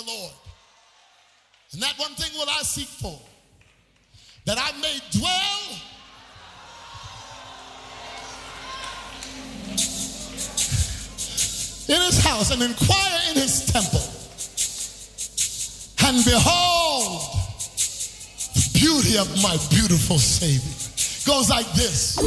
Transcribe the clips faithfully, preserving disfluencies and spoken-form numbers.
Lord. And that one thing will I seek for, that I may dwell in his house and inquire in his temple. And behold, the beauty of my beautiful Savior. Goes like this.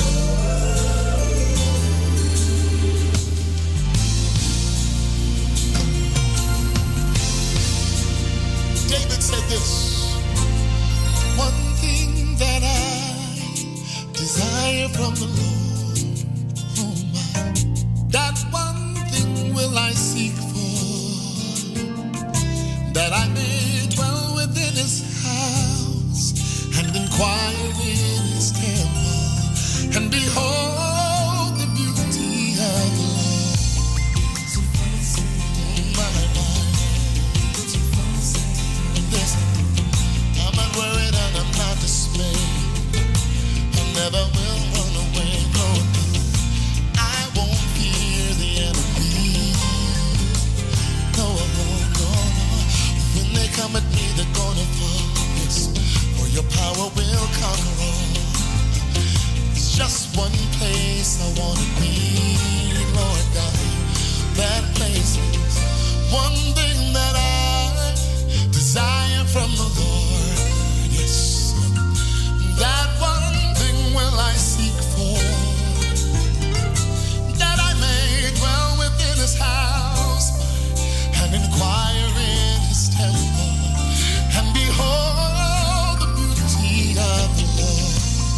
David said this: one thing that I desire from the Lord, oh my, that one thing will I seek for, that I may dwell within his house and inquire in his temple, and behold the beauty of the Lord. My, my. Listen, I'm not worried and I'm not dismayed. I never will run away, no, I won't fear the enemy. No, I won't, no, no. When they come at me, they're gonna fall. Yes, for your power will conquer all. It's just one place I wanna be, Lord God. That place is one thing that I desire from the Lord. Yes, that one thing will I seek for, that I may dwell within his house and inquire in his temple, and behold the beauty of the Lord.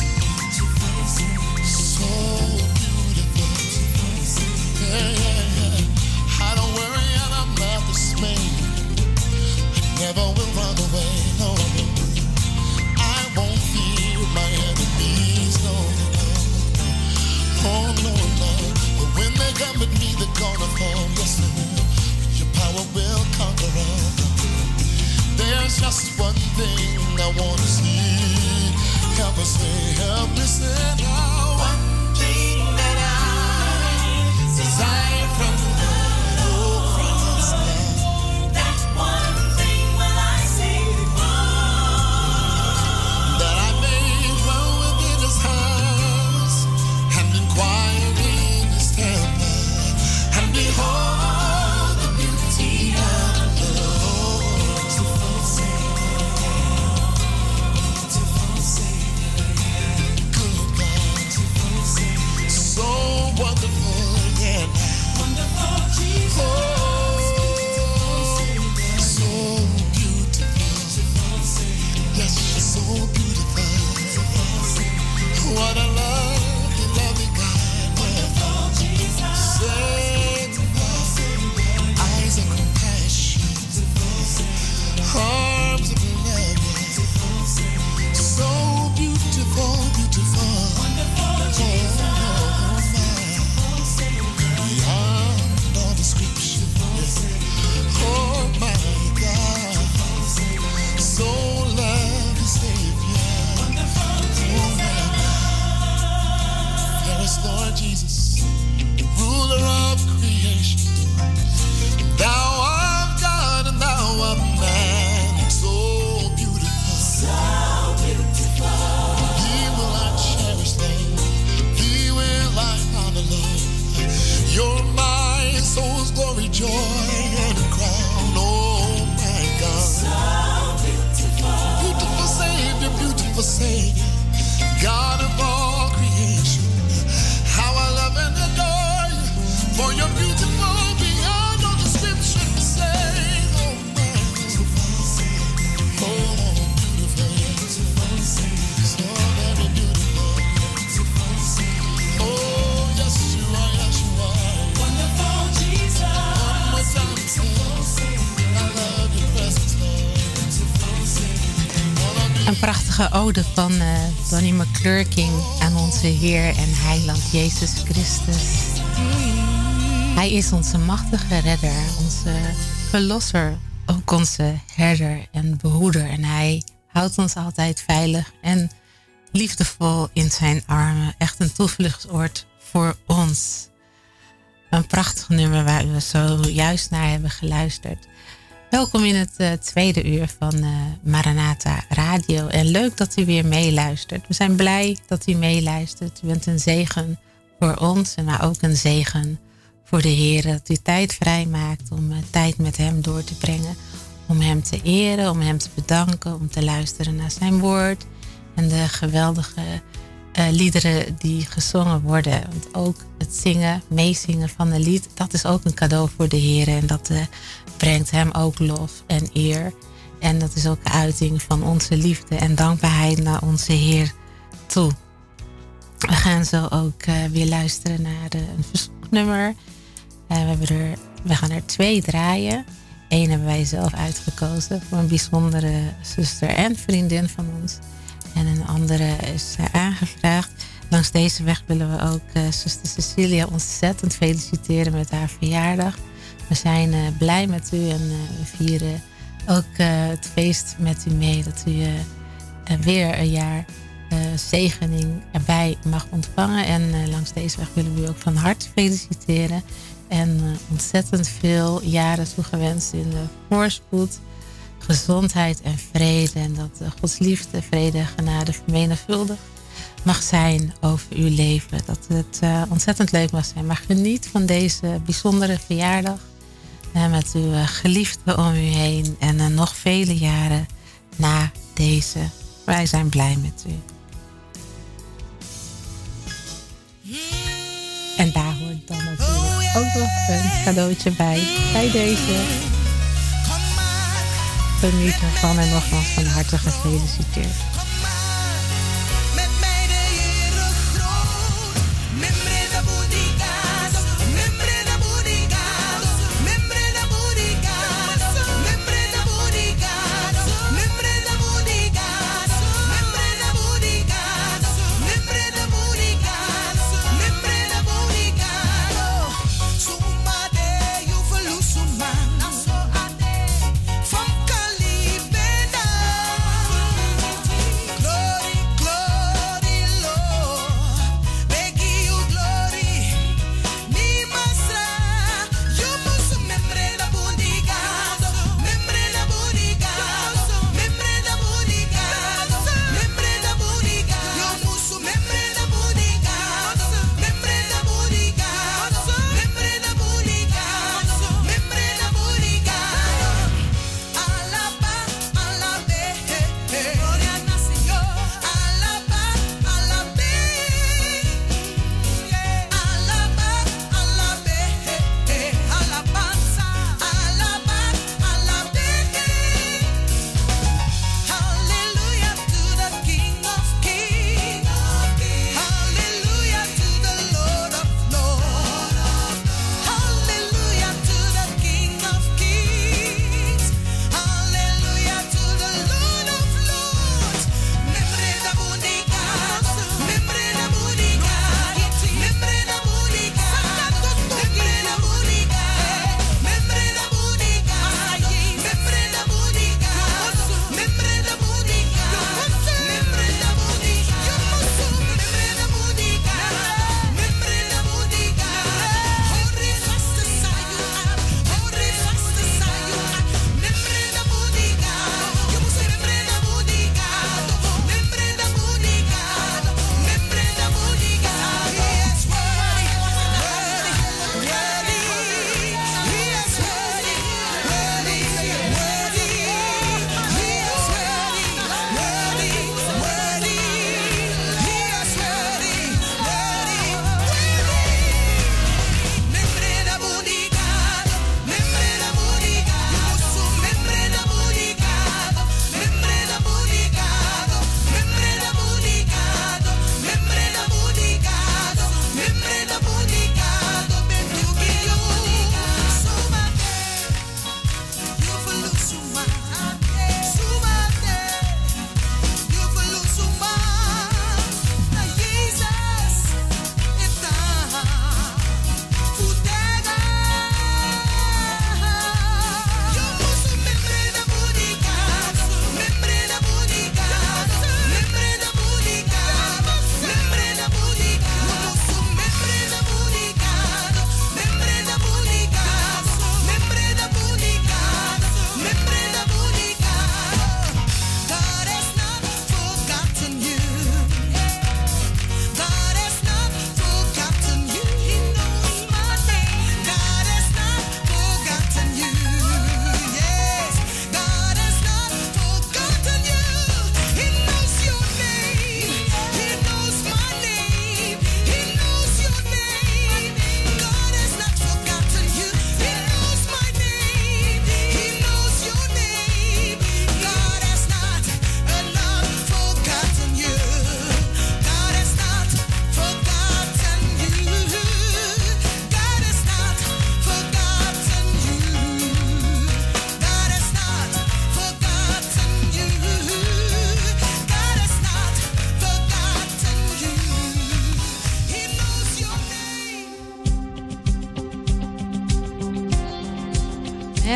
So beautiful. Yeah, yeah, yeah. I don't worry and I'm not dismayed. I never will run away, no, no. I won't fear my enemies, no, no. Oh, no, no. But when they come at me, they're gonna fall. Yes, they will. Your power will conquer all. There's just one thing I want to see. Help us say, help me say now. One thing that I desire from the Lord, oh, from us now. That one thing will I seek for, That I may dwell within his house and inquire in his temple, and behold the beauty of the Lord. Good God, so wonderful, yeah. wonderful Jesus. Oh, so beautiful. Yes, she's so beautiful. What a lovely, lovely God. Wonderful Jesus. Same eyes of compassion, arms of love. So beautiful, beautiful. Wonderful Jesus. Oh, my. Beyond all description. Oh, my God. So lovely Savior. Wonderful Jesus. There is Lord Jesus, ruler of creation. Thou art God and thou art man. So beautiful. So beautiful. Thee will I cherish, Lord. Thee will I honor, Lord. You're my soul's glory, joy, and crown. Oh, my God. So beautiful. Beautiful Savior, beautiful Savior, God of all creation. How I love and adore you, for you're beautiful beyond all description. Say, oh man, oh beautiful, so very beautiful. Oh yes you are, yes you are. Wonderful Jesus. One more time, say, I love your presence, Lord. Een prachtige ode van uh, Donnie McClurkin aan onze Heer en Heiland Jezus Christus. Hij is onze machtige redder, onze verlosser, ook onze herder en behoeder. En hij houdt ons altijd veilig en liefdevol in zijn armen. Echt een toevluchtsoord voor ons. Een prachtig nummer waar we zojuist naar hebben geluisterd. Welkom in het uh, tweede uur van uh, Maranatha Radio. En leuk dat u weer meeluistert. We zijn blij dat u meeluistert. U bent een zegen voor ons, maar ook een zegen voor de Heer. Dat u tijd vrijmaakt om uh, tijd met hem door te brengen. Om hem te eren, om hem te bedanken, om te luisteren naar zijn woord. En de geweldige uh, liederen die gezongen worden. Want ook het zingen, meezingen van een lied, dat is ook een cadeau voor de Heer. En dat uh, brengt hem ook lof en eer. En dat is ook een uiting van onze liefde en dankbaarheid naar onze Heer toe. We gaan zo ook uh, weer luisteren naar de, een verzoeknummer. Uh, we, hebben er, we gaan er twee draaien. Eén hebben wij zelf uitgekozen voor een bijzondere zuster en vriendin van ons. En een andere is uh, aangevraagd. Langs deze weg willen we ook uh, zuster Cecilia ontzettend feliciteren met haar verjaardag. We zijn uh, blij met u en uh, we vieren ook uh, het feest met u mee. Dat u uh, uh, weer een jaar uh, zegening erbij mag ontvangen. En uh, langs deze weg willen we u ook van harte feliciteren. En uh, ontzettend veel jaren toegewenst in de voorspoed, gezondheid en vrede. En dat uh, Gods liefde, vrede en genade vermenigvuldigd mag zijn over uw leven. Dat het uh, ontzettend leuk mag zijn. Maar geniet van deze bijzondere verjaardag. Uh, met uw uh, geliefde om u heen. En uh, nog vele jaren na deze. Wij zijn blij met u. En daar hoort dan natuurlijk ook nog een cadeautje bij. Bij deze. Geniet ervan en nogmaals van harte gefeliciteerd. From Cali,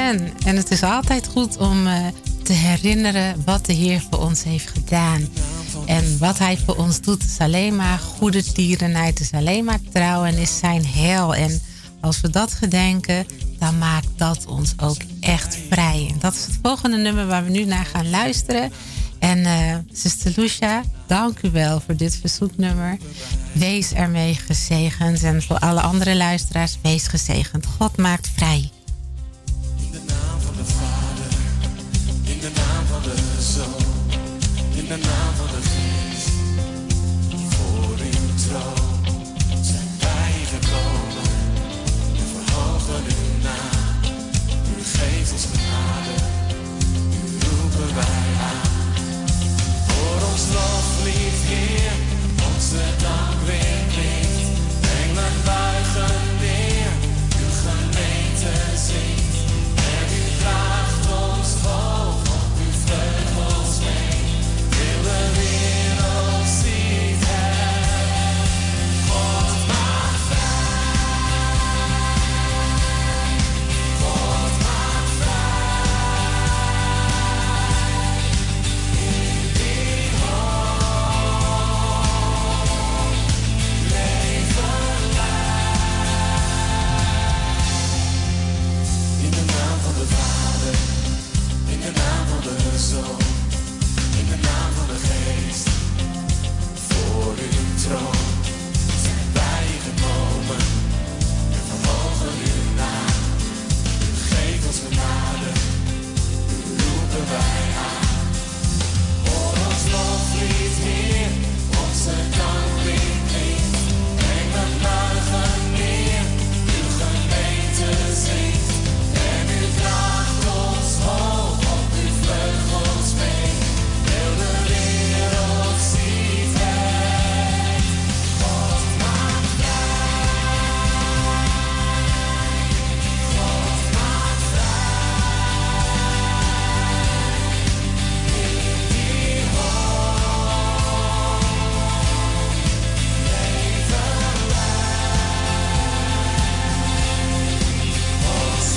Amen. En het is altijd goed om uh, te herinneren wat de Heer voor ons heeft gedaan. En wat hij voor ons doet is alleen maar goede tierenheid, is alleen maar trouw en is zijn heil. En als we dat gedenken, dan maakt dat ons ook echt vrij. En dat is het volgende nummer waar we nu naar gaan luisteren. En uh, zuster Lucia, dank u wel voor dit verzoeknummer. Wees ermee gezegend. En voor alle andere luisteraars, wees gezegend. God maakt vrij. In de naam van de Vader, in de naam van de Zoon, in de naam van de Geest. Voor uw troon zijn wij gekomen. We verhogen uw naam. U geeft ons genade. U roepen wij aan. Voor ons loflied, Heer, onze dank weer klinkt. Engelen buigen neer, uw gemeente zingt. En u draagt ons hoog op uw vleugels mee. Heel de wereld ziet het. God maakt vrij. God maakt vrij. In die in de naam van de Vader, in de naam van de Zoon, in de naam van de Geest. Voor uw troon zijn wij gekomen. We verhogen uw naam. U geeft ons genade. U roepen wij aan. Voor ons loflied, Heer, onze dank weer klinkt. Engelen buigen neer, uw gemeente zingt. En u draagt ons hoog op uw vleugels mee. Heel de wereld ziet het. God maakt vrij. God maakt vrij. In die hoop leven wij. Ons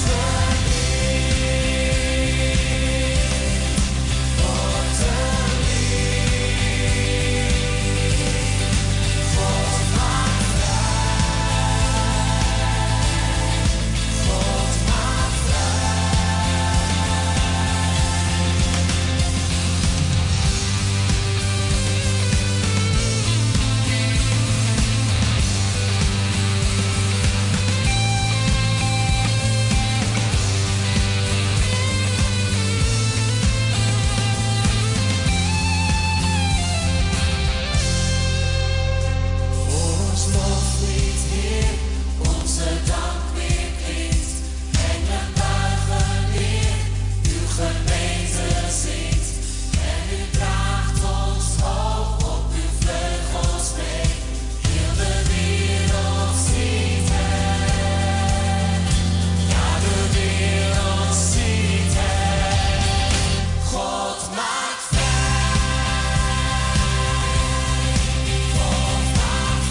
loflied, Heer, onze dank weer klinkt. Engelen buigen neer, uw gemeente zingt. En u draagt ons hoog op uw vleugels mee. Heel de wereld ziet het. Ja, de wereld ziet het. God maakt vrij. God maakt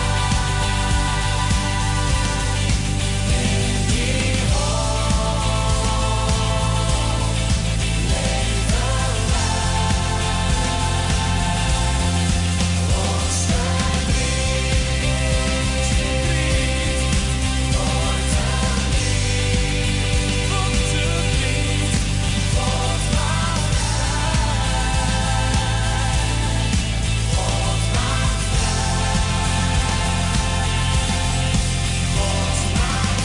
vrij. In die hoop leven wij. Ons verdriet, verdriet, wordt een lied, wordt een lied. God maakt vrij. God maakt vrij. God maakt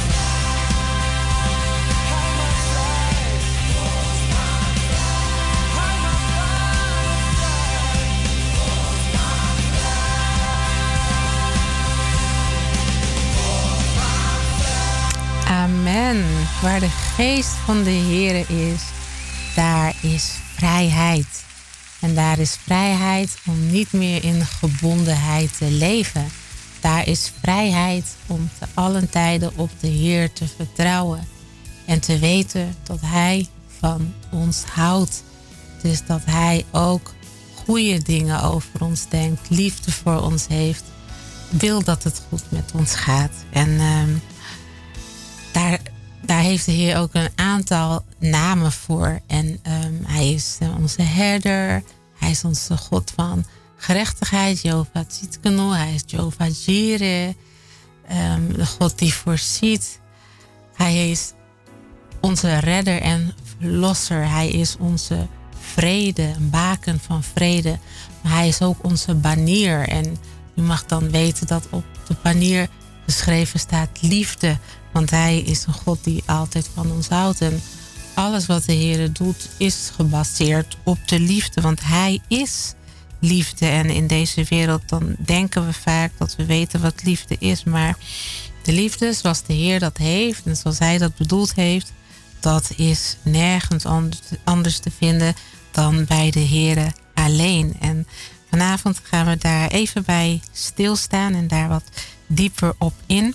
Amen. Waar de geest van de Heer is, daar is vrijheid. En daar is vrijheid om niet meer in gebondenheid te leven. Daar is vrijheid om te allen tijden op de Heer te vertrouwen. En te weten dat Hij van ons houdt. Dus dat Hij ook goede dingen over ons denkt, liefde voor ons heeft. Wil dat het goed met ons gaat. En uh, daar daar heeft de Heer ook een aantal namen voor. En um, hij is uh, onze herder. Hij is onze God van gerechtigheid. Jehovah Tsidkenu. Hij is Jehovah Jireh. Um, de God die voorziet. Hij is onze redder en verlosser. Hij is onze vrede, een baken van vrede. Maar hij is ook onze banier. En u mag dan weten dat op de banier geschreven staat liefde. Want hij is een God die altijd van ons houdt. En alles wat de Heer doet is gebaseerd op de liefde. Want hij is liefde. En in deze wereld dan denken we vaak dat we weten wat liefde is. Maar de liefde zoals de Heer dat heeft en zoals hij dat bedoeld heeft, dat is nergens anders te vinden dan bij de Heer alleen. En vanavond gaan we daar even bij stilstaan en daar wat dieper op in.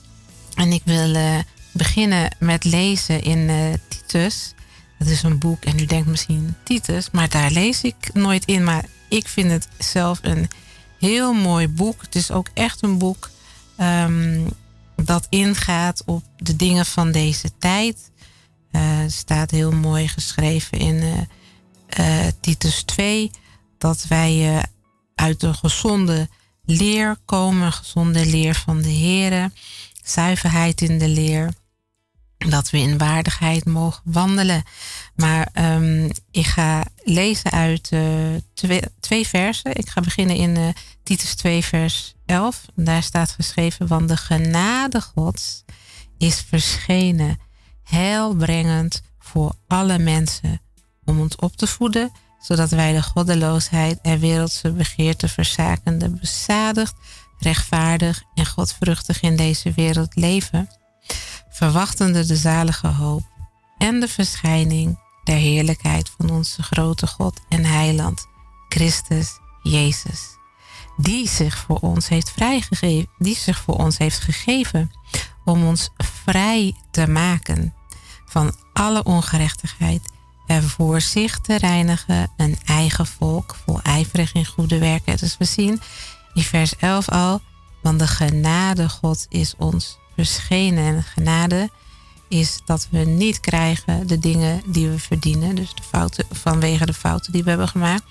En ik wil uh, beginnen met lezen in uh, Titus. Dat is een boek en u denkt misschien Titus, maar daar lees ik nooit in. Maar ik vind het zelf een heel mooi boek. Het is ook echt een boek um, dat ingaat op de dingen van deze tijd. Uh, er staat heel mooi geschreven in uh, uh, Titus twee... dat wij uh, uit de gezonde leer komen. Gezonde leer van de Heere. Zuiverheid in de leer. Dat we in waardigheid mogen wandelen. Maar um, ik ga lezen uit uh, twee, twee versen. Ik ga beginnen in uh, Titus twee vers elf. Daar staat geschreven: want de genade Gods is verschenen, heilbrengend voor alle mensen, om ons op te voeden, zodat wij de goddeloosheid en wereldse begeerte verzakende bezadigd, rechtvaardig en godvruchtig in deze wereld leven, verwachtende de zalige hoop en de verschijning der heerlijkheid van onze grote God en heiland, Christus Jezus, die zich voor ons heeft vrijgegeven, die zich voor ons heeft gegeven om ons vrij te maken van alle ongerechtigheid en voor zich te reinigen een eigen volk vol ijverig in goede werken. Dus we zien in vers elf al, want de genade God is ons verschenen. En genade is dat we niet krijgen de dingen die we verdienen. Dus de fouten, vanwege de fouten die we hebben gemaakt.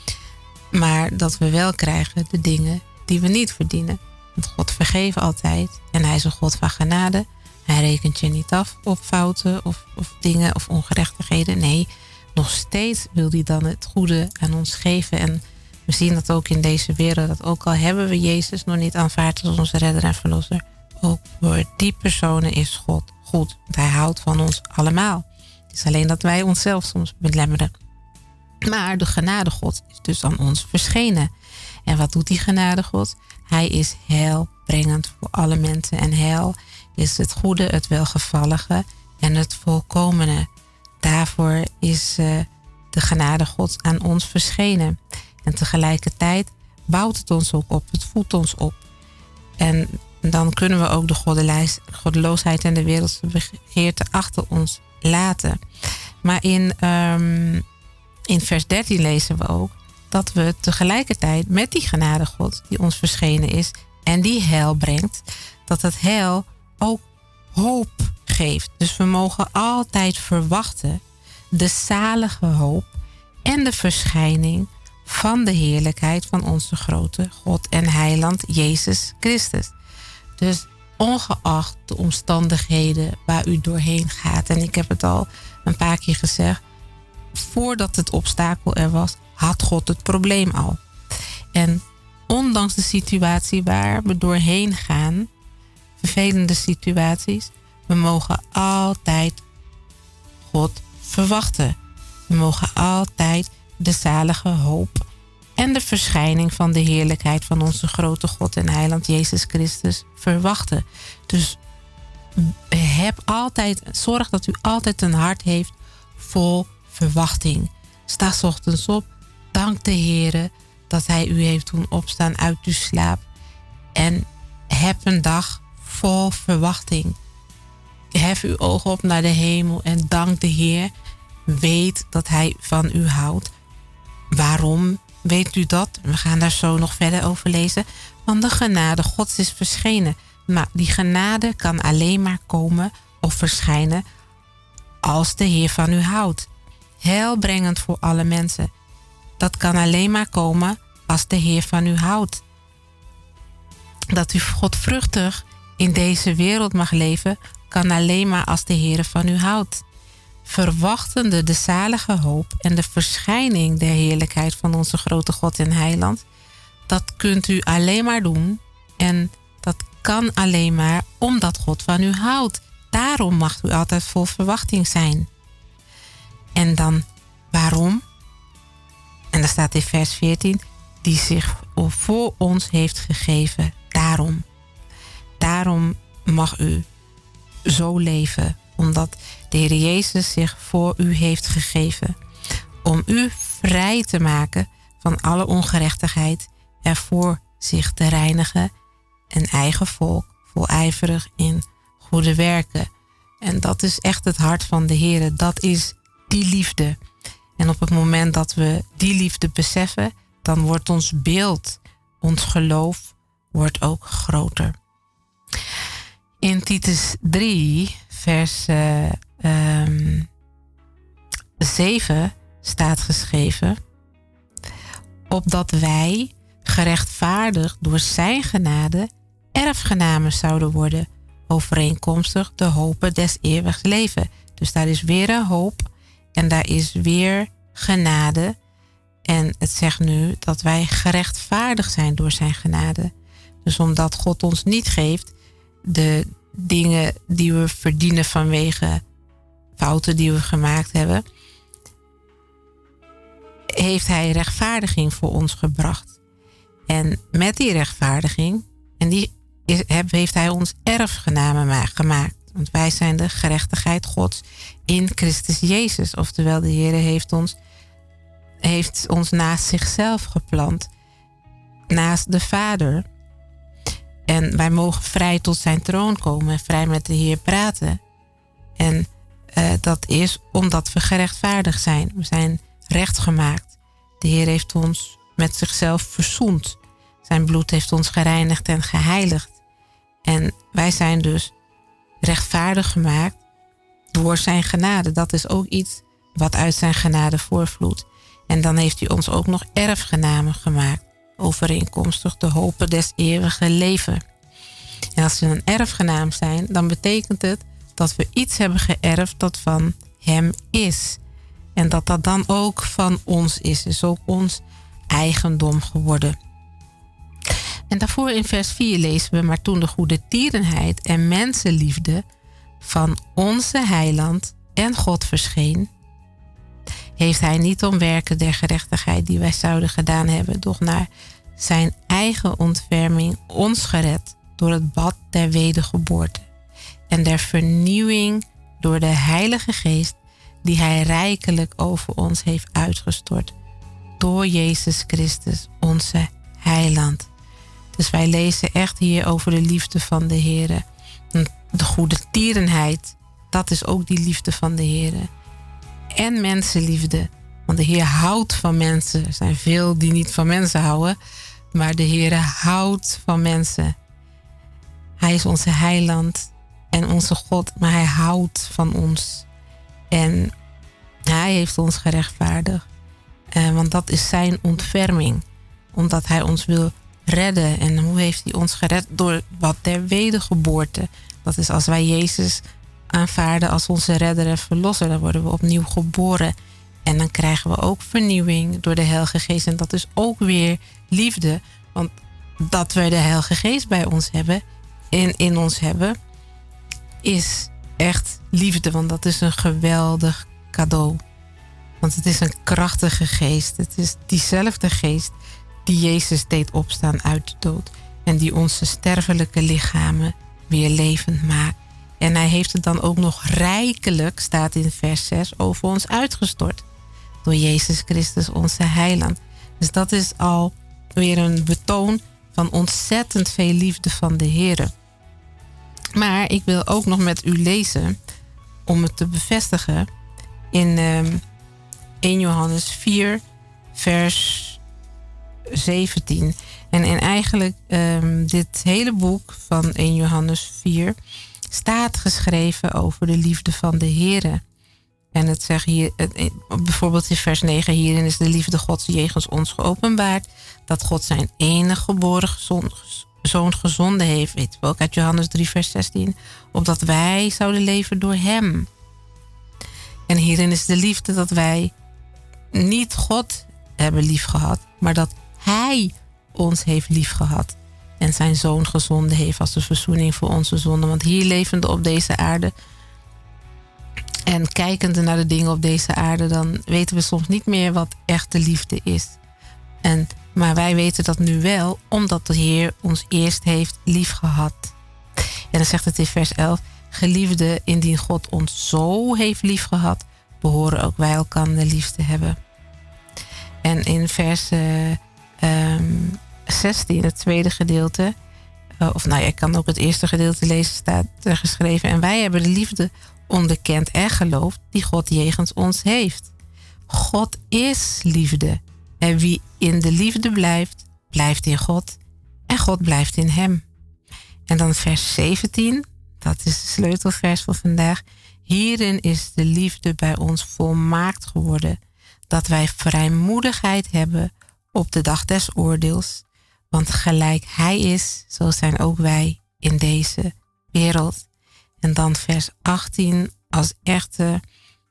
Maar dat we wel krijgen de dingen die we niet verdienen. Want God vergeeft altijd. En hij is een God van genade. Hij rekent je niet af op fouten of, of dingen of ongerechtigheden. Nee, nog steeds wil hij dan het goede aan ons geven. En we zien dat ook in deze wereld. Dat ook al hebben we Jezus nog niet aanvaard als onze redder en verlosser, ook voor die personen is God goed. Want hij houdt van ons allemaal. Het is alleen dat wij onszelf soms belemmeren. Maar de genade God is dus aan ons verschenen. En wat doet die genade God? Hij is heilbrengend voor alle mensen. En heil is het goede, het welgevallige en het volkomene. Daarvoor is uh, de genade God aan ons verschenen. En tegelijkertijd bouwt het ons ook op. Het voedt ons op. En dan kunnen we ook de goddeloosheid en de wereldse begeerte achter ons laten. Maar in, um, in vers dertien lezen we ook dat we tegelijkertijd met die genade God die ons verschenen is en die heil brengt, dat het heil ook hoop geeft. Dus we mogen altijd verwachten de zalige hoop en de verschijning van de heerlijkheid van onze grote God en heiland Jezus Christus. Dus ongeacht de omstandigheden waar u doorheen gaat, en ik heb het al een paar keer gezegd, voordat het obstakel er was, had God het probleem al. En ondanks de situatie waar we doorheen gaan, vervelende situaties, we mogen altijd God verwachten. We mogen altijd de zalige hoop en de verschijning van de heerlijkheid van onze grote God en heiland Jezus Christus verwachten. Dus heb altijd, zorg dat u altijd een hart heeft vol verwachting. Sta 's ochtends op, dank de Heere dat hij u heeft doen opstaan uit uw slaap. En heb een dag vol verwachting. Hef uw ogen op naar de hemel en dank de Heer. Weet dat hij van u houdt. Waarom weet u dat? We gaan daar zo nog verder over lezen. Want de genade Gods is verschenen. Maar die genade kan alleen maar komen of verschijnen als de Heer van u houdt. Heilbrengend voor alle mensen. Dat kan alleen maar komen als de Heer van u houdt. Dat u godvruchtig in deze wereld mag leven, kan alleen maar als de Heer van u houdt. Verwachtende de zalige hoop en de verschijning der heerlijkheid van onze grote God en Heiland, dat kunt u alleen maar doen en dat kan alleen maar omdat God van u houdt. Daarom mag u altijd vol verwachting zijn. En dan waarom? En dan staat in vers veertien, die zich voor ons heeft gegeven. Daarom. Daarom mag u zo leven, omdat de Heer Jezus zich voor u heeft gegeven. Om u vrij te maken van alle ongerechtigheid, ervoor zich te reinigen, een eigen volk, volijverig in goede werken. En dat is echt het hart van de Heer. Dat is die liefde. En op het moment dat we die liefde beseffen, dan wordt ons beeld, ons geloof, wordt ook groter. In Titus drie, vers uh, um, zeven staat geschreven, opdat wij gerechtvaardigd door zijn genade erfgenamen zouden worden, overeenkomstig de hopen des eeuwigs leven. Dus daar is weer een hoop en daar is weer genade. En het zegt nu dat wij gerechtvaardigd zijn door zijn genade. Dus omdat God ons niet geeft de dingen die we verdienen vanwege fouten die we gemaakt hebben, heeft hij rechtvaardiging voor ons gebracht. En met die rechtvaardiging, en die is, heeft hij ons erfgenamen gemaakt. Want wij zijn de gerechtigheid Gods in Christus Jezus. Oftewel, de Heer heeft ons, heeft ons naast zichzelf geplant. Naast de Vader. En wij mogen vrij tot zijn troon komen en vrij met de Heer praten. En uh, dat is omdat we gerechtvaardigd zijn. We zijn rechtgemaakt. De Heer heeft ons met zichzelf verzoend. Zijn bloed heeft ons gereinigd en geheiligd. En wij zijn dus rechtvaardig gemaakt door zijn genade. Dat is ook iets wat uit zijn genade voortvloeit. En dan heeft hij ons ook nog erfgenamen gemaakt, overeenkomstig de hopen des eeuwige leven. En als we een erfgenaam zijn, dan betekent het dat we iets hebben geërfd dat van hem is. En dat dat dan ook van ons is. Is ook ons eigendom geworden. En daarvoor in vers vier lezen we, maar toen de goede tierenheid en mensenliefde van onze heiland en God verscheen, heeft hij niet om werken der gerechtigheid die wij zouden gedaan hebben, doch naar zijn eigen ontferming ons gered door het bad der wedergeboorte en der vernieuwing door de Heilige Geest die hij rijkelijk over ons heeft uitgestort door Jezus Christus, onze heiland. Dus wij lezen echt hier over de liefde van de Heer. De goede tierenheid, dat is ook die liefde van de Heer. En mensenliefde, want de Heer houdt van mensen. Er zijn veel die niet van mensen houden, maar de Heer houdt van mensen. Hij is onze heiland en onze God, maar hij houdt van ons. En hij heeft ons gerechtvaardigd. Eh, want dat is zijn ontferming. Omdat hij ons wil redden. En hoe heeft hij ons gered? Door wat der wedergeboorte. Dat is als wij Jezus aanvaarden als onze redder en verlosser. Dan worden we opnieuw geboren. En dan krijgen we ook vernieuwing door de Heilige Geest. En dat is ook weer liefde. Want dat we de Heilige Geest bij ons hebben, in, in ons hebben, is echt liefde. Want dat is een geweldig cadeau. Want het is een krachtige geest. Het is diezelfde geest die Jezus deed opstaan uit de dood. En die onze sterfelijke lichamen weer levend maakt. En hij heeft het dan ook nog rijkelijk, staat in vers zes, over ons uitgestort. Door Jezus Christus, onze heiland. Dus dat is al weer een betoon van ontzettend veel liefde van de Heer. Maar ik wil ook nog met u lezen, om het te bevestigen, in um, eerste Johannes vier, vers zeventien. En, en eigenlijk um, dit hele boek van eerste Johannes vier staat geschreven over de liefde van de Heere. En het zegt hier, bijvoorbeeld in vers negen, hierin is de liefde Gods jegens ons geopenbaard, dat God zijn enige geboren zoon gezonden heeft, weten we ook uit Johannes drie vers zestien, opdat wij zouden leven door hem. En hierin is de liefde dat wij niet God hebben lief gehad, maar dat hij ons heeft lief gehad en zijn zoon gezonden heeft als de verzoening voor onze zonden. Want hier levende op deze aarde en kijkende naar de dingen op deze aarde, dan weten we soms niet meer wat echte liefde is. En, maar wij weten dat nu wel, omdat de Heer ons eerst heeft lief gehad. En dan zegt het in vers elf, geliefde, indien God ons zo heeft lief gehad, behoren ook wij elkaar lief te hebben. En in vers uh, um, zestien, het tweede gedeelte, uh, of nou ja, ik kan ook het eerste gedeelte lezen, staat er geschreven, en wij hebben de liefde onderkend en geloofd die God jegens ons heeft. God is liefde. En wie in de liefde blijft, blijft in God en God blijft in hem. En dan vers zeventien, dat is de sleutelvers voor vandaag. Hierin is de liefde bij ons volmaakt geworden, dat wij vrijmoedigheid hebben op de dag des oordeels. Want gelijk hij is, zo zijn ook wij in deze wereld. En dan vers achttien, als echte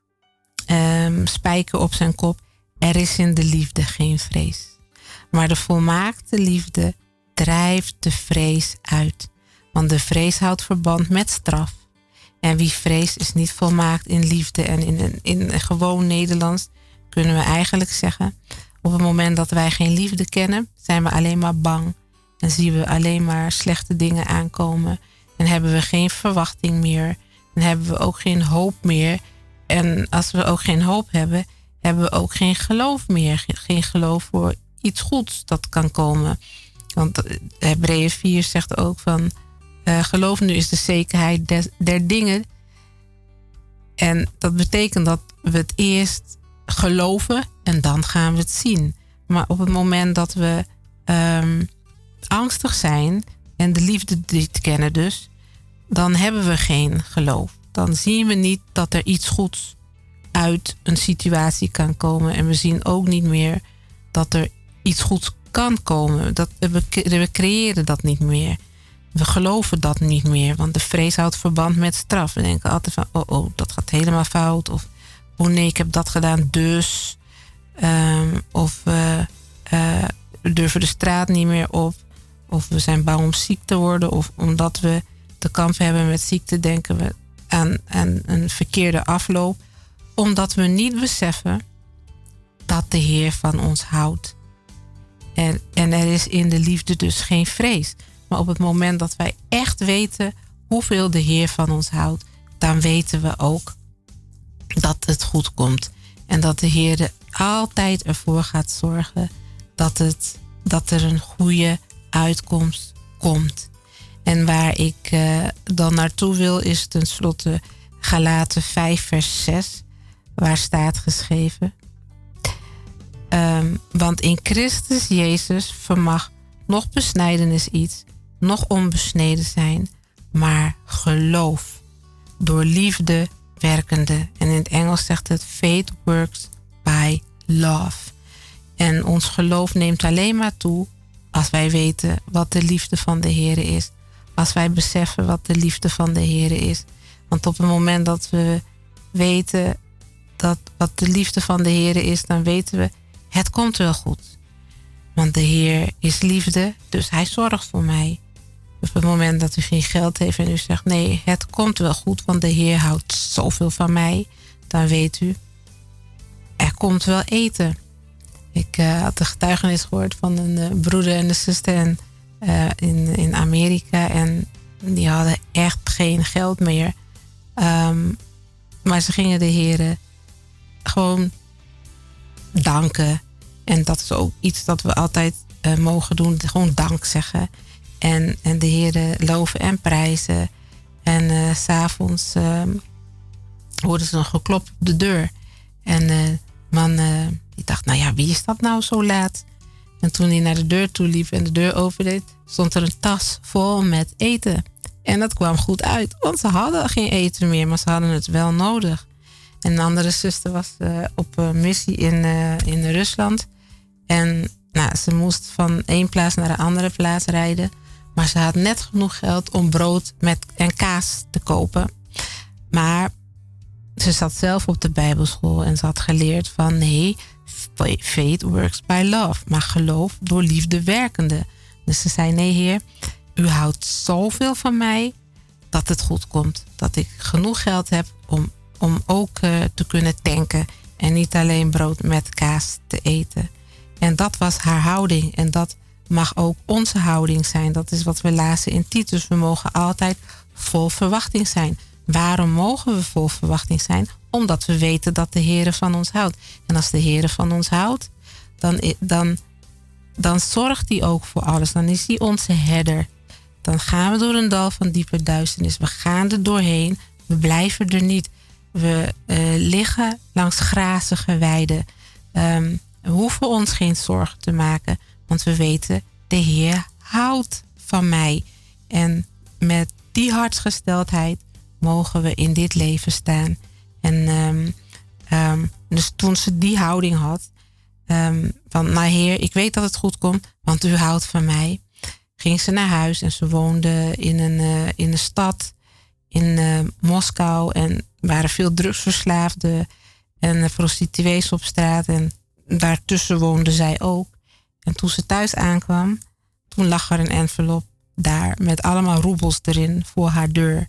um, spijker op zijn kop. Er is in de liefde geen vrees. Maar de volmaakte liefde drijft de vrees uit. Want de vrees houdt verband met straf. En wie vreest is niet volmaakt in liefde. En in, in, in gewoon Nederlands kunnen we eigenlijk zeggen, op het moment dat wij geen liefde kennen, zijn we alleen maar bang. En zien we alleen maar slechte dingen aankomen. En hebben we geen verwachting meer. En hebben we ook geen hoop meer. En als we ook geen hoop hebben, hebben we ook geen geloof meer. Geen geloof voor iets goeds dat kan komen. Want Hebreeën vier zegt ook van, uh, geloof nu is de zekerheid des, der dingen. En dat betekent dat we het eerst geloven en dan gaan we het zien. Maar op het moment dat we um, angstig zijn en de liefde niet kennen dus, dan hebben we geen geloof. Dan zien we niet dat er iets goeds uit een situatie kan komen. En we zien ook niet meer dat er iets goeds kan komen. Dat, we, we creëren dat niet meer. We geloven dat niet meer. Want de vrees houdt verband met straf. We denken altijd van, oh oh, dat gaat helemaal fout. Of, oh nee, ik heb dat gedaan, dus. Um, of uh, uh, we durven de straat niet meer op. Of we zijn bang om ziek te worden. Of omdat we te kampen hebben met ziekte, denken we aan, aan een verkeerde afloop. Omdat we niet beseffen dat de Heer van ons houdt. En, en er is in de liefde dus geen vrees. Maar op het moment dat wij echt weten hoeveel de Heer van ons houdt, dan weten we ook dat het goed komt. En dat de Heer er altijd ervoor gaat zorgen dat, het, dat er een goede uitkomst komt. En waar ik uh, dan naartoe wil is tenslotte Galaten vijf vers zes. Waar staat geschreven. Um, want in Christus Jezus vermag nog besnijdenis iets, nog onbesneden zijn, maar geloof door liefde werkende. En in het Engels zegt het faith works by love. En ons geloof neemt alleen maar toe als wij weten wat de liefde van de Heer is. Als wij beseffen wat de liefde van de Heer is. Want op het moment dat we weten dat wat de liefde van de Heer is, dan weten we, het komt wel goed. Want de Heer is liefde, dus hij zorgt voor mij. Op het moment dat u geen geld heeft en u zegt, nee, het komt wel goed, want de Heer houdt zoveel van mij, dan weet u, er komt wel eten. Ik uh, had de getuigenis gehoord van een uh, broeder en een zuster en, uh, in, in Amerika. En die hadden echt geen geld meer. Um, maar ze gingen de Heer gewoon danken. En dat is ook iets dat we altijd uh, mogen doen. Gewoon dank zeggen. En, en de Heer loven en prijzen. En uh, 's avonds uh, hoorden ze een geklop op de deur. En uh, man uh, die dacht, nou ja, wie is dat nou zo laat? En toen hij naar de deur toe liep en de deur opendeed, stond er een tas vol met eten. En dat kwam goed uit, want ze hadden geen eten meer, maar ze hadden het wel nodig. En een andere zuster was uh, op uh, missie in, uh, in Rusland. En nou, ze moest van één plaats naar een andere plaats rijden. Maar ze had net genoeg geld om brood met, en kaas te kopen. Maar ze zat zelf op de Bijbelschool en ze had geleerd van nee, faith works by love. Maar geloof door liefde werkende. Dus ze zei nee Heer, u houdt zoveel van mij dat het goed komt. Dat ik genoeg geld heb om, om ook uh, te kunnen tanken. En niet alleen brood met kaas te eten. En dat was haar houding. En dat mag ook onze houding zijn. Dat is wat we lazen in Titus. We mogen altijd vol verwachting zijn. Waarom mogen we vol verwachting zijn? Omdat we weten dat de Heere van ons houdt. En als de Heere van ons houdt, dan, dan, dan zorgt hij ook voor alles. Dan is hij onze herder. Dan gaan we door een dal van diepe duisternis. We gaan er doorheen. We blijven er niet. We uh, liggen langs grazige weiden. Um, we hoeven ons geen zorgen te maken. Want we weten, de Heer houdt van mij. En met die hartsgesteldheid mogen we in dit leven staan. En um, um, dus toen ze die houding had. Um, van, nou Heer, ik weet dat het goed komt. Want u houdt van mij. Ging ze naar huis en ze woonde in een, uh, in een stad. In uh, Moskou. En waren veel drugsverslaafden. En uh, prostituees op straat. En daartussen woonde zij ook. En toen ze thuis aankwam, toen lag er een envelop daar met allemaal roebels erin voor haar deur.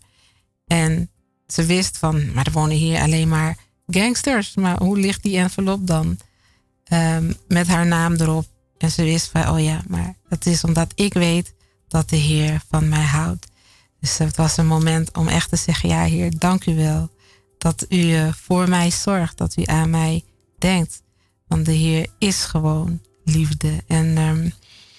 En ze wist van, maar er wonen hier alleen maar gangsters. Maar hoe ligt die envelop dan? Um, met haar naam erop. En ze wist van, oh ja, maar dat is omdat ik weet dat de Heer van mij houdt. Dus het was een moment om echt te zeggen, ja Heer, dank u wel. Dat u uh, voor mij zorgt, dat u aan mij denkt. Want de Heer is gewoon liefde. En um,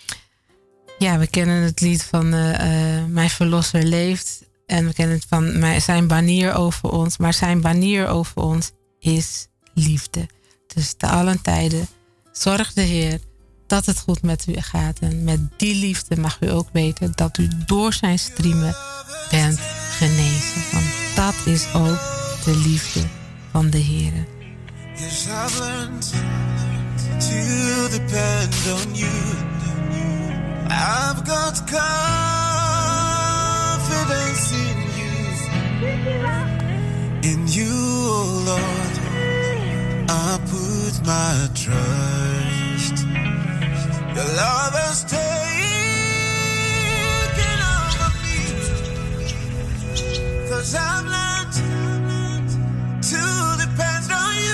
ja, we kennen het lied van uh, uh, Mijn Verlosser leeft. En we kennen het van mijn, zijn banier over ons. Maar zijn banier over ons is liefde. Dus te allen tijden zorgt de Heer dat het goed met u gaat. En met die liefde mag u ook weten dat u door zijn striemen bent genezen. Want dat is ook de liefde van de Heer. Yes, I've learned to depend on you. I've got confidence in you. In you, oh Lord, I put my trust. Your love has taken over me. 'Cause I've learned to depend on you.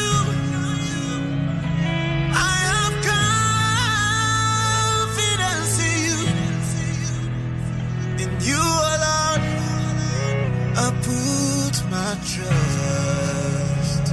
You alone, I put my trust.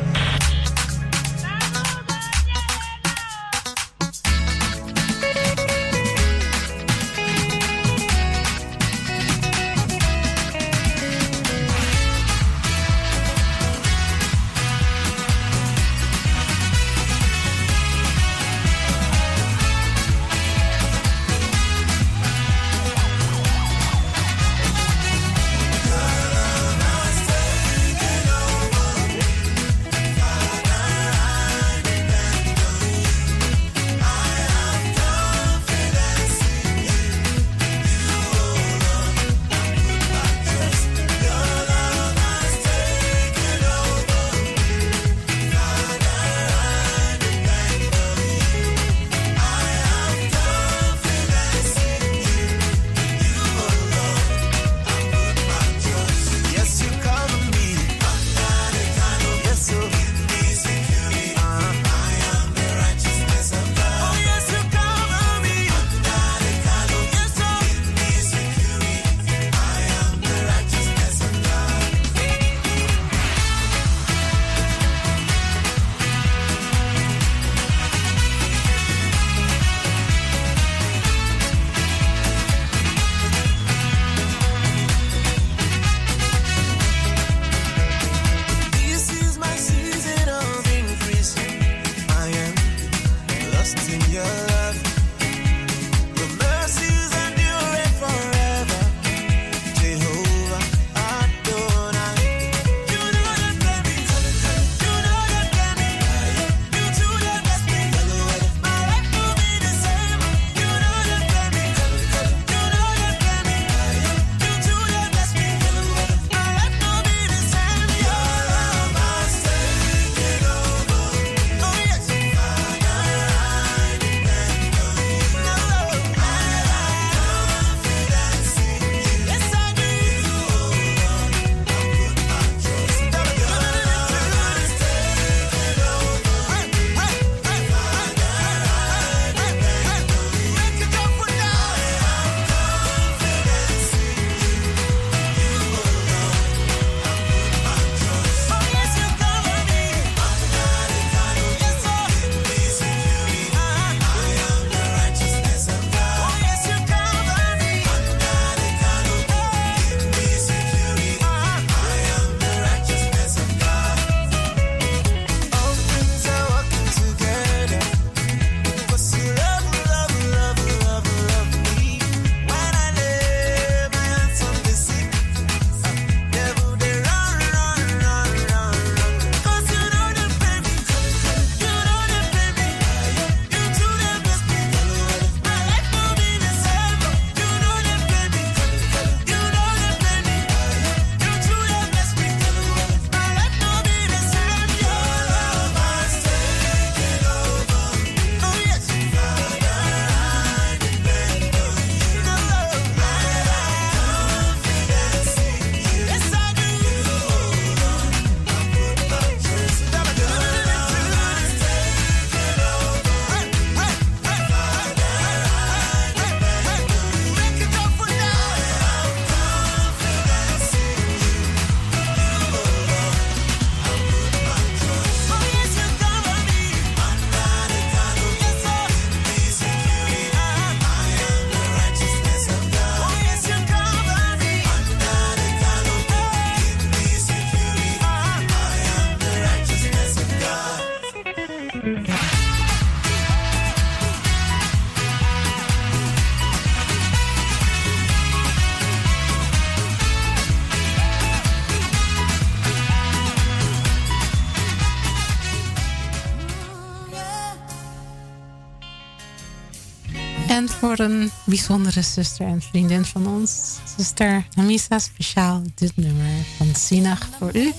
En voor een bijzondere zuster en vriendin van ons, zuster Namisa, speciaal dit nummer van Sinach voor u.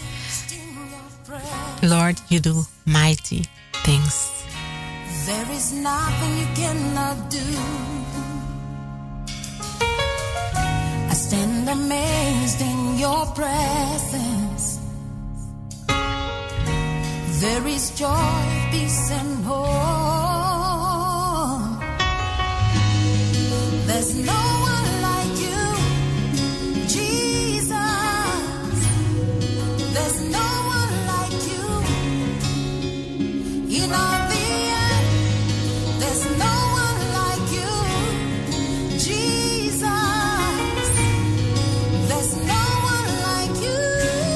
Lord, you do mighty things. There is nothing you cannot do. I stand amazed in your presence. There is joy, peace and hope. There's no one like you, Jesus. There's no one like you in all the earth. There's no one like you, Jesus. There's no one like you.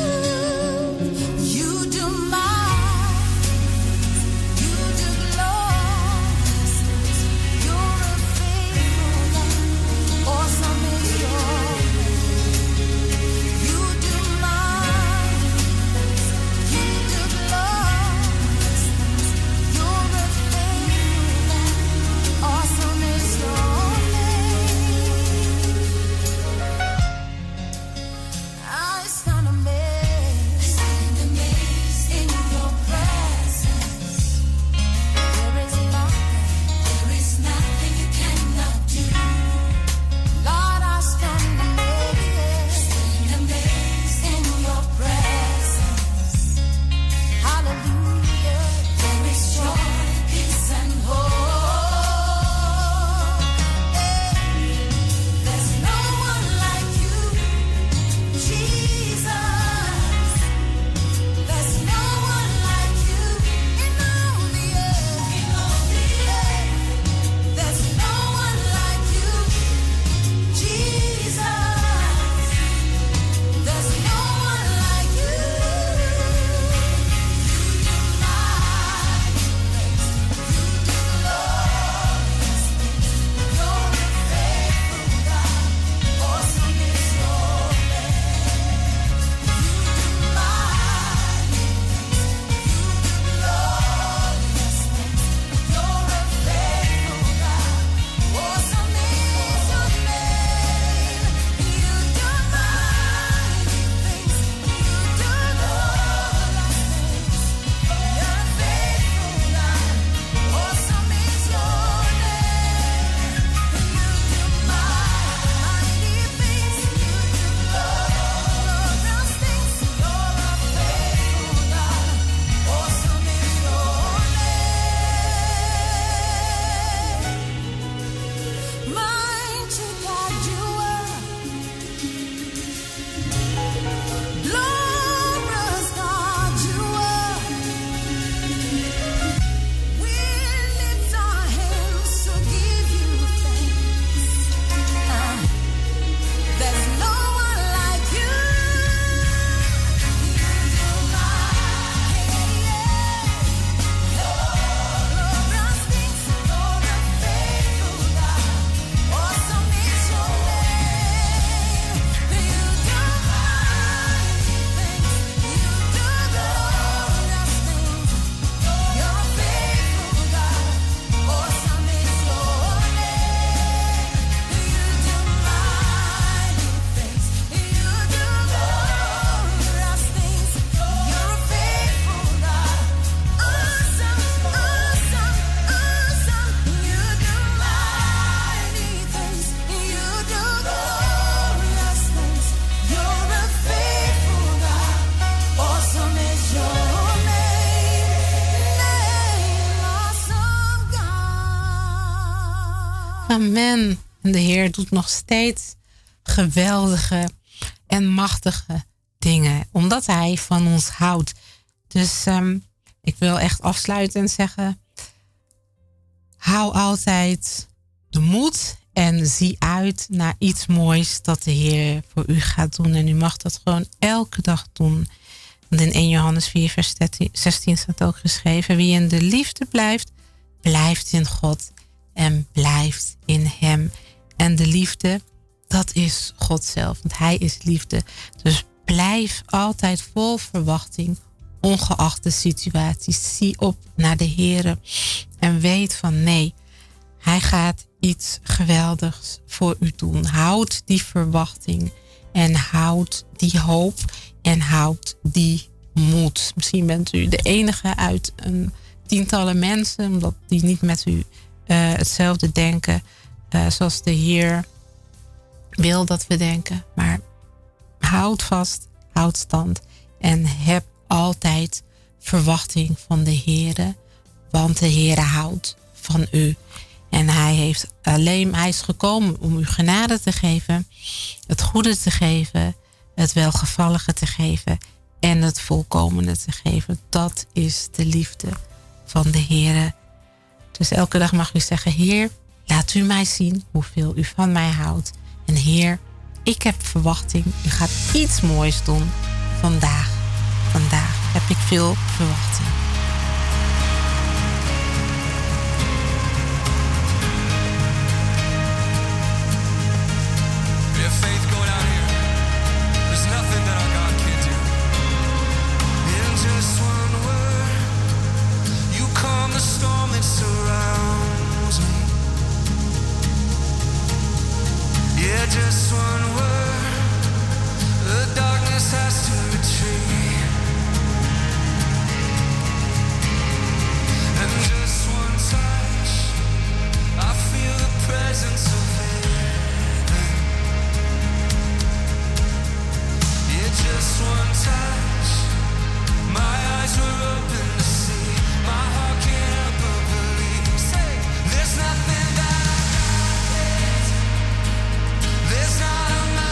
You do mighty, you do glorious. You're a faithful God. Awesome is your name. You do mighty, you do glorious. You're a faithful God. Awesome is your name. I stand amazed, in your presence. There is nothing, there is nothing you cannot do. Lord, I stand amazed, in your presence. Hallelujah. There is joy, peace and hope. There's no one like you, Jesus. There's no one like you in all the earth. There's no one like you, Jesus. There's no one like you. You do mighty things. You do glorious things. You're a faithful God. Awesome is your name. You do mighty things. You do glorious things. You're a faithful God. Awesome is your name. You do mighty things. You do glorious things. You're a faithful God. Awesome is your name. You do mighty things. You do glorious things. You're a faithful God. Awesome is your name. Mighty God, you are glorious God, you are. We lift our hands to give you thanks. Ah, there's no one like you. You do mighty, glorious things. You're a faithful God. Awesome is your name. You do mighty things. You do glorious things. You're a faithful God. Awesome is your name. You do mighty things. You do glorious things. You're a faithful God. Awesome, awesome, awesome. You do mighty things. You do glorious things. You're a faithful God. Awesome is your name. Name, awesome God. Amen. En de Heer doet nog steeds geweldige en machtige dingen. Omdat Hij van ons houdt. Dus um, ik wil echt afsluiten en zeggen. Hou altijd de moed. En zie uit naar iets moois dat de Heer voor u gaat doen. En u mag dat gewoon elke dag doen. Want in eerste Johannes vier vers zestien staat ook geschreven: wie in de liefde blijft, blijft in God en blijft in hem. En de liefde, dat is God zelf, want hij is liefde. Dus blijf altijd vol verwachting, ongeacht de situatie. Zie op naar de Heere en weet van nee, hij gaat iets geweldigs voor u doen. Houd die verwachting en houd die hoop en houd die moed. Misschien bent u de enige uit een tientallen mensen, omdat die niet met u uh, hetzelfde denken uh, zoals de Heer wil dat we denken. Maar houd vast, houd stand en heb altijd verwachting van de Heere, want de Heere houdt van u. En hij heeft alleen, hij is gekomen om u genade te geven, het goede te geven, het welgevallige te geven en het volkomene te geven. Dat is de liefde van de Heere. Dus elke dag mag u zeggen: Heer, laat u mij zien hoeveel u van mij houdt. En Heer, ik heb verwachting. U gaat iets moois doen vandaag. Vandaag heb ik veel verwachting. Yeah, just one word, the darkness has to retreat. And just one touch, I feel the presence of heaven. Yeah, just one touch, my eyes were open to see, my heart can't help but believe. Say, there's nothing that I got. There's not a mountain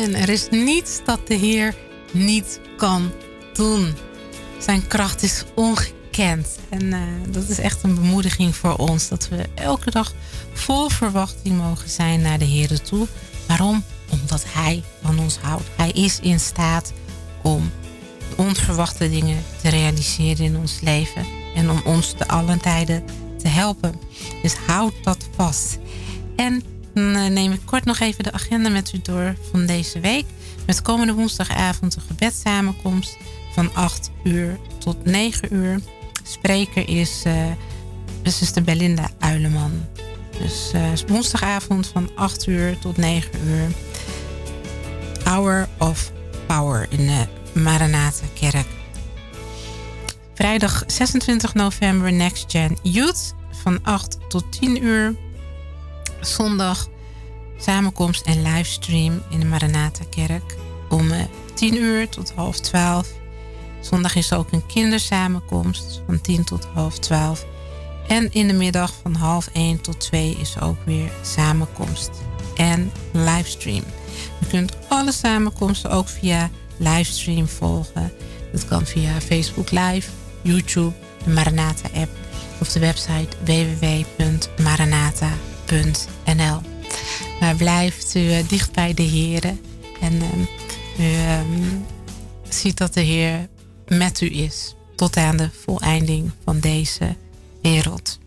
En er is niets dat de Heer niet kan doen. Zijn kracht is ongekend. En uh, dat is echt een bemoediging voor ons. Dat we elke dag vol verwachting mogen zijn naar de Heer toe. Waarom? Omdat Hij van ons houdt. Hij is in staat om onverwachte dingen te realiseren in ons leven. En om ons te allen tijden te helpen. Dus houd dat vast. En dan neem ik kort nog even de agenda met u door van deze week. Met komende woensdagavond een gebedssamenkomst van acht uur tot negen uur. Spreker is uh, zuster Belinda Uileman. Dus uh, woensdagavond van acht uur tot negen uur. Hour of Power in de Maranatha Kerk. Vrijdag zesentwintig november Next Gen Youth van acht tot tien uur. Zondag samenkomst en livestream in de Maranatha Kerk om uh, tien uur tot half twaalf. Zondag is er ook een kindersamenkomst van tien tot half twaalf. En in de middag van half één tot twee is er ook weer samenkomst en livestream. U kunt alle samenkomsten ook via livestream volgen. Dat kan via Facebook Live, YouTube, de Maranatha app of de website w w w punt maranatha punt n l. Maar blijft u uh, dicht bij de Heer en um, u um, ziet dat de Heer met u is tot aan de voleinding van deze wereld.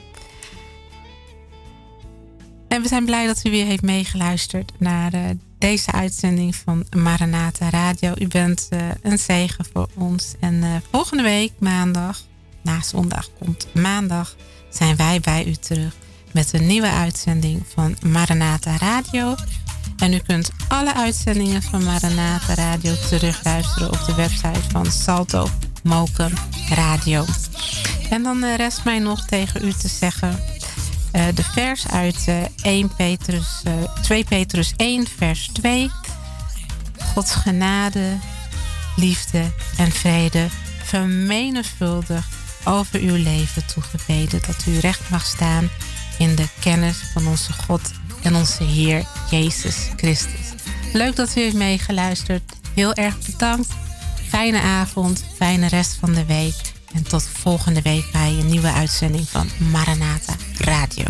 En we zijn blij dat u weer heeft meegeluisterd naar uh, deze uitzending van Maranatha Radio. U bent uh, een zegen voor ons. En uh, volgende week maandag, na zondag komt maandag, zijn wij bij u terug met een nieuwe uitzending van Maranatha Radio. En u kunt alle uitzendingen van Maranatha Radio terugluisteren op de website van Salto Mokum Radio. En dan uh, rest mij nog tegen u te zeggen uh, de vers uit uh, eerste Petrus, uh, tweede Petrus één vers twee. Gods genade, liefde en vrede vermenigvuldig over uw leven toegebeden. Dat u recht mag staan in de kennis van onze God en onze Heer Jezus Christus. Leuk dat u heeft meegeluisterd. Heel erg bedankt. Fijne avond, fijne rest van de week. En tot volgende week bij een nieuwe uitzending van Maranatha Radio.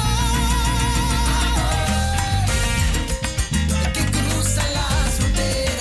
Que cruza las fronteras.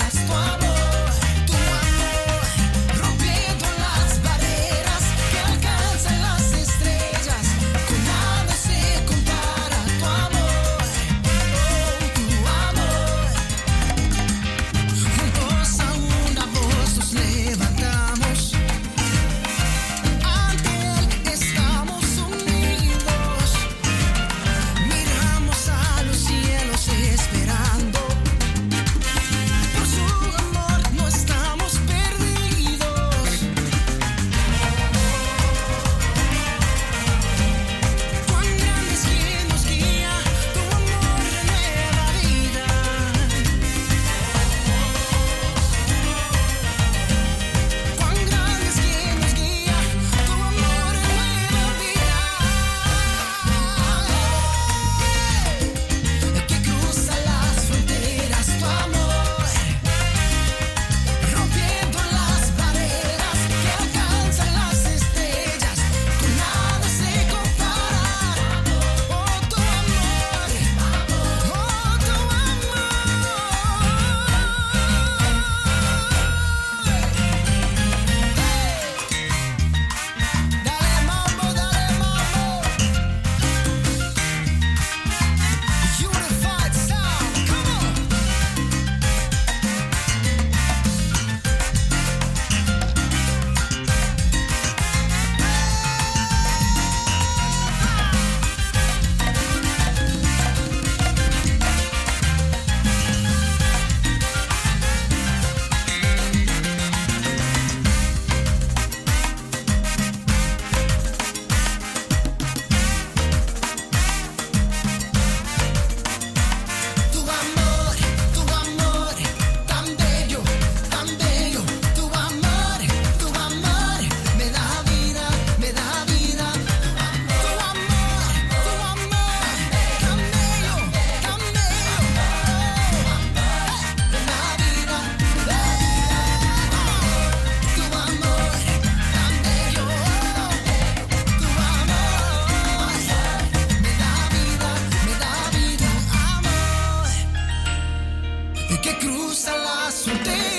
que cruza las fronteras.